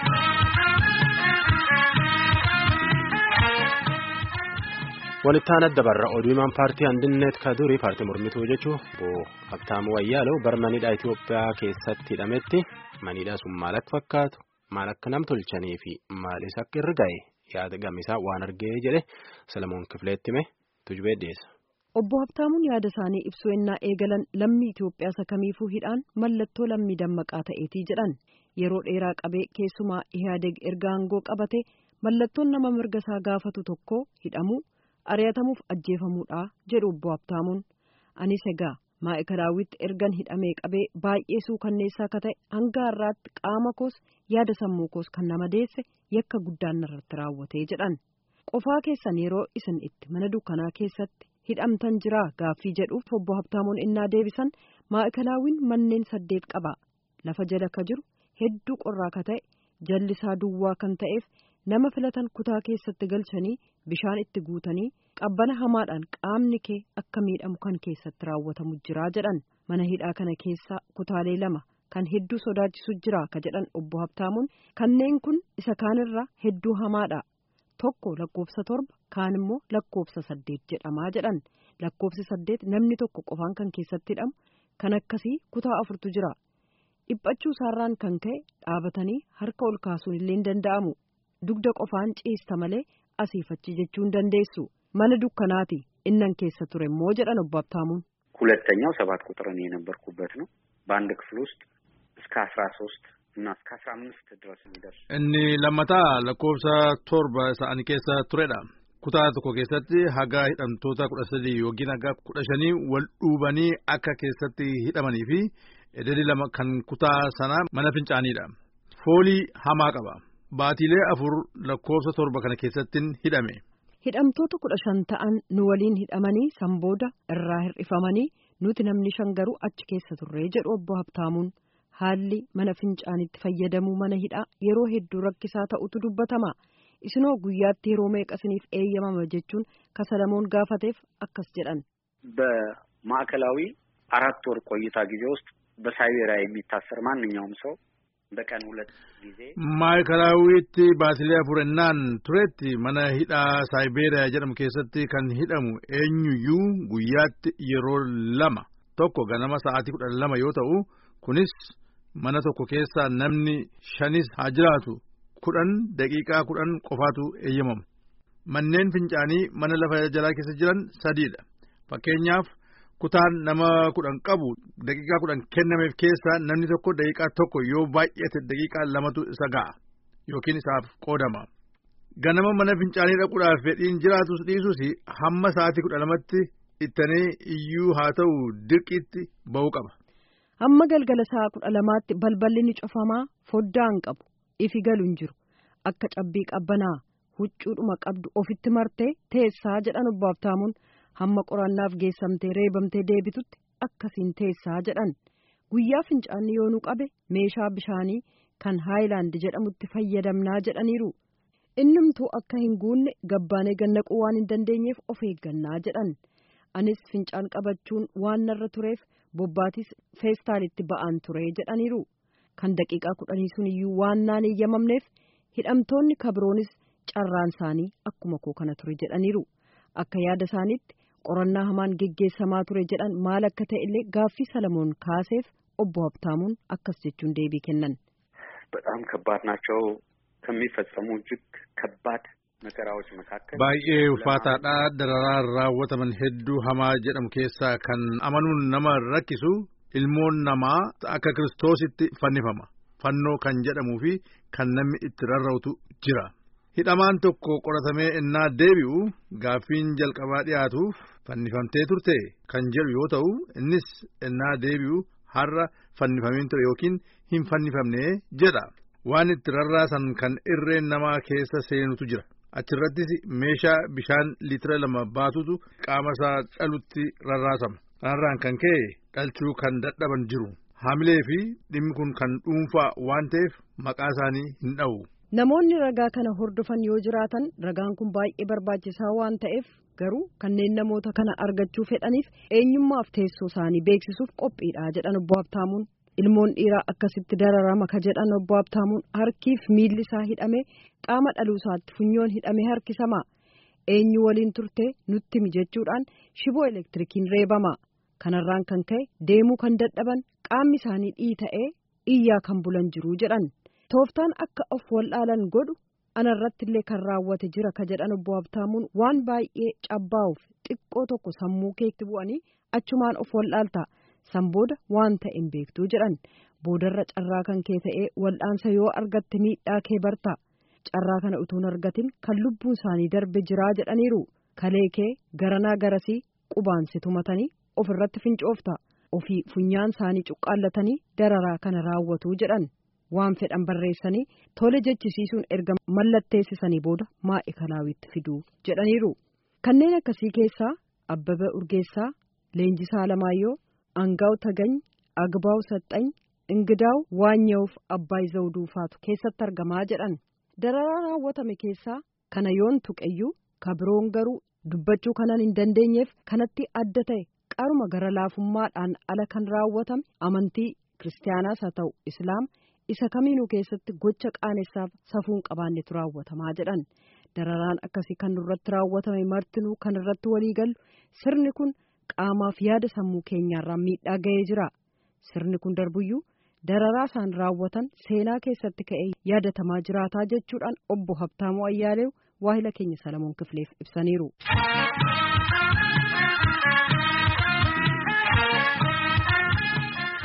walitti dabarra oduumaan paartii Andinet Kadurii paartii mormituu jechuun Habtaamuu Wayyaaloo barmanidha Itoophiyaa keessatti hidhametti manidha sun maal akka fakkaatu maal akka nam tolchanii fi maalis akka irra ga'e yaada gamisaa waan argee jedhe Salamoon Kifileetti hime tujubee dhiyeessa. Obbo Habtaamuun yaada isaanii ibsuu ennaa eegalan lammii Itoophiyaa sakamiifuu hidhaan mallattoo lammii dammaqaa ta'eetii jedhan yeroo dheeraa qabee keessumaa Ihaadeg erga aangoo qabate mallattoon nama mirga isaa gaafatu tokko hidhamuu ari'atamuuf ajjeefamuudha jedhu Obbo Habtaamuun. Anis egaa maa'ikalaawwitti ergan hidhamee qabee baay'ee suukanneessaa akka ta'e hanga har'aatti qaama koos yaada sammuu koos kan nama deesse yakka guddaan irratti raawwatee jedhan. Qofaa keessan yeroo isin itti mana dukkanaa keessatti hidhamtan jiraa gaaffii jedhuuf Obbo Habtaamuun innaa deebisan maa'ikalaawwiin manneen 8 qaba. Lafa jala ka jiru hedduu qorraa ka ta'e jallisaa duwwaa kan ta'eef nama filatan kutaa keessatti galchanii bishaan itti guutanii qabbana hamaadhaan qaamni kee akka miidhamu kan keessatti raawwatamu jira jedhan. Mana hidhaa kana keessa kutaalee 2 kan hedduu sodaachisu jira ka jedhan Obbo Habtaamuun kanneen kun isa kaanirra hedduu hamaadha. Tokko lakkoofsa 7 kaan immoo lakkoofsa 8 jedhamaa jedhan. Lakkoofsi 8 namni tokko qofaan kan keessatti hidhamu kan akkasii kutaa 4tu jira. Dhiphachuu isaarraan kan ka'e dhaabatanii harka ol kaasuun illee hin danda'amu. Dugda qofaan ciista malee asiifachi jechuu hin dandeessu. Mana dukkanaati innan keessa ture immoo jedhan Obbo Habtaamuun. ሁለተኛው 7 ቁጥር ነው የነበርኩበት ነው በአንድ ክፍል ውስጥ እስከ 13 እና እስከ 15 ድረስ የሚደርስ inni lammataa lakkoofsa 7 isaanii keessa turedha. Kutaa tokko keessatti haga hidhamtoota 13 yookiin haga 15 wal dhuubanii akka keessatti hidhamanii fi ededi 2 kan kutaa sana mana fincaaniidha. Foolii hamaa qaba. Baatiilee 4 lakkoofsa 7 kana keessatti hidhame. Hidhamtoota 15 ta'an nu waliin hidhamanii sanbooda irraa hir'ifamanii nuti namni 5 garuu achi keessa turre jedhu Obbo Habtaamuun. Haalli mana fincaanitti fayyadamuu mana hidhaa yeroo hedduu rakkisaa ta'utu dubbatama. Isinoo guyyaatti yeroo meeqasiniif eeyyamama jechuun Salamoon gaafateef akkas jedhan. በማዕከላዊ 4 ወር ቆይታ ጊዜ ውስጥ በሳይቤሪያ የሚታሰር ማንኛውም ሰው በቀን 2 ጊዜ maa'ikalaawwitti baatilee 4 ennaan turetti mana hidhaa Saayiberiyaa jedhamu keessatti kan hidhamu eenyuyyuu guyyaatti yeroo 2 tokko ganama sa'aatii 12 yoo ta'u kunis mana tokko keessa namni 5 haa jiraatu 10 daqiiqaa 10 qofaatu eeyyamamu. Manneen fincaanii mana lafa jalaa keessa jiran 3dha. Fakkeenyaaf kutaan nama 10 qabu daqiiqaa 10 kennameef keessa namni tokko daqiiqaa 1 yoo baay'ate daqiiqaa 2tu isa ga'a yookiin isaaf qoodama. Ganama mana fincaanii dhaquudhaaf fedhiin jiraatus dhiisus hamma sa'aatii 12tti ittanii iyyuu haa ta'u dirqiitti ba'uu qaba. Hamma galgala sa'a 12tti balballi ni cufamaa foddaan qabu ifi galu hin jiru akka cabbii qabbanaa huccuudhuma qabdu ofitti martee teessaa jedhan Obbo Habtaamuun. Hamma qorannaaf geessamtee reebamtee deebitutti akkasiin teessaa jedhan. Guyyaa fincaanni yoo nu qabe meeshaa bishaanii kan haayilaand jedhamutti fayyadamnaa jedhaniiru. Innumtuu akka hin guunne gabbaanee gannaquu waan hin dandeenyeef of eeggannaa jedhan. Anis fincaan qabachuun waan narra tureef bobbaatis feestaalitti ba'aan ture jedhaniiru. Kan daqiiqaa 10 sun iyyuu waan naan eeyyamamneef hidhamtoonni kabroonis carraan isaanii akkuma koo kana ture jedhaniiru. Akka yaada isaaniitti qorannaa hamaan geggeessamaa ture jedhan maal akka ta'e illee gaaffii Salamoon kaaseef Obbo Habtaamuun akkas jechuun deebii kennan. በጣም ከባድ ናቸው ከሚፈጸሙ እጅግ ከባድ መከራዎች መካከል baay'ee ulfaataadha. Dararaan raawwataman hedduu hamaa jedhamu keessaa kan amanuun nama rakkisu ilmoon namaa akka Kiristoositti fannifama. Fannoo kan jedhamuu fi kan namni itti rarra'utu jira. Hidhamaan tokko qoratamee ennaa deebi'u gaaffiin jalqabaa dhiyaatuuf fannifamtee turte kan jedhu yoo ta'u innis ennaa deebi'u har'a fannifameen ture yookiin hin fannifamne jedha. Waan itti rarraasan kan irreen namaa keessa seenutu jira. Achirrattis meeshaa bishaan liitira 2 baatutu qaama isaa dhalutti rarraasama. Kanarraan kan ka'e dhalchuu kan dadhaban jiru. Haamilee fi dhimmi kun kan dhuunfaa waan ta'eef maqaa isaanii hin dha'u. Namoonni ragaa kana hordofan yoo jiraatan ragaan kun baay'ee barbaachisaa waan ta'eef garuu kanneen namoota kana argachuu fedhaniif eenyummaaf teessoo isaanii beeksisuuf qophiidha jedhan Obbo Habtaamuun. ilmoon dhiiraa akkasitti dararama ka jedhan obbo Habtaamuun harkiif miilli isaa hidhame qaama dhaluusaatti funyoon hidhame harkisama. Eenyu waliin turte nutti mijechuudhaan shiboo elektirikiin reebama. Kanarraan kan ka'e deemuu kan dadhaban qaamni isaanii dhiita'ee iyyaa kan bulan jiru jedhan. Tooftaan akka of wallaalan godhu anarratti illee kan raawwate jira ka jedhan obbo Habtaamuun waan baay'ee cabbaa'uuf xiqqoo tokko sammuu keetti bu'anii achumaan of wallaalta. San booda waan ta'e hin beektuu jedhan. Boodarra carraa kan kee ta'ee wal'aansa yoo argatte miidhaa kee barta. Carraa kana utuun argatin kan lubbuun isaanii darbe jiraa jedhaniiru. Kalee kee garanaa garasii qubaansi tumatanii ofirratti fincoofta. Ofii funyaan isaanii cuqqaallatanii dararaa kana raawwatu jedhan. Waan fedhan barreessanii tole jechisiisuun erga mallatteessisanii booda Maa'ikilaawitti fiduu jedhaniiru. Kanneen akkasii keessaa Abbabee Urgeessaa, Leenjisaa Alamaayyoo, Angaaw Tagany, Agbaaw Saxxany, Ingidaaw Waanya'uuf Abbaay Zawuduu faatu keessatti argamaa jedhan. Dararaa raawwatame keessaa kana yoon tuqeyyuu ka biroon garuu dubbachuu kanan hin dandeenyeef kanatti adda ta'e qaruma gara laafummaadhaan ala kan raawwatame amantii kiristaanaas haa ta'u islaam isa kamiinuu keessatti gocha qaanessaaf safuun qabaannetu raawwatamaa jedhan. Dararaan akkasii kan nurratti raawwatame martinuu kan irratti walii galu sirni kun qaamaaf yaada sammuu keenyaarraan miidhaa ga'ee jira. Sirni kun darbuyyuu dararaa isaan raawwatan seenaa keessatti ka'ee yaadatamaa jiraataa jechuudhaan obbo Habtaamuu Ayyaaleew waahila keenya Salamoon Kifileef ibsaniiru.